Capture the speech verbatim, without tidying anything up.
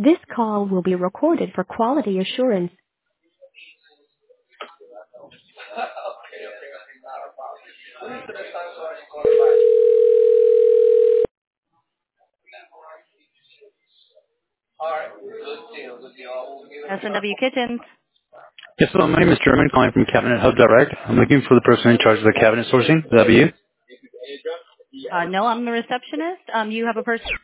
This call will be recorded for quality assurance. S and W Kitchens. Yes, hello. My name is German, calling from Cabinet Hub Direct. I'm looking for the person in charge of the cabinet sourcing. Would that be you? Uh, no, I'm the receptionist. Um, you have a person